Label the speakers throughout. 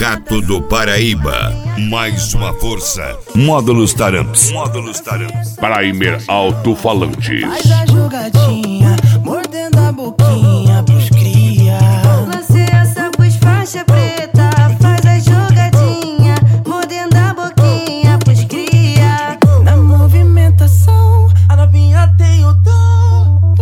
Speaker 1: Sindicato do Paraíba. Mais uma força. Módulos Taramps.
Speaker 2: Primer alto-falante.
Speaker 3: Faz a jogadinha, mordendo a boquinha pros cria.
Speaker 4: Lancei essa pus faixa preta. Faz a jogadinha, mordendo a boquinha pros cria.
Speaker 3: Na movimentação, a novinha tem o dom.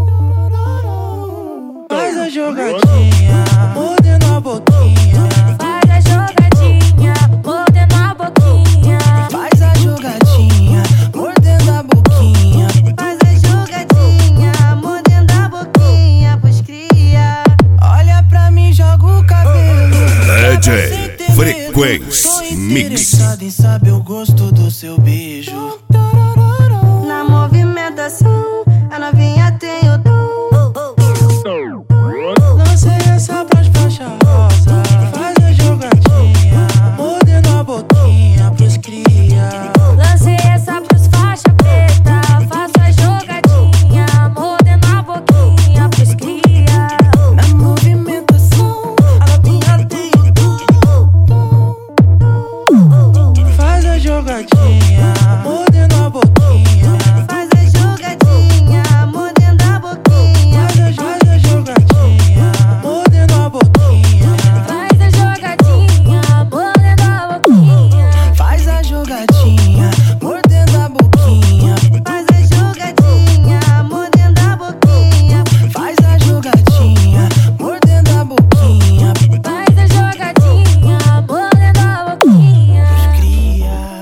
Speaker 3: Faz a jogadinha, mordendo a boquinha.
Speaker 4: Faz a jogadinha, mordendo a boquinha.
Speaker 3: Faz a jogadinha, mordendo a boquinha.
Speaker 4: Faz a jogadinha, mordendo a boquinha pros cria.
Speaker 3: Olha pra mim, joga o cabelo.
Speaker 1: DJ Frequência Mix.
Speaker 3: Tô interessado em saber o gosto do seu beijo.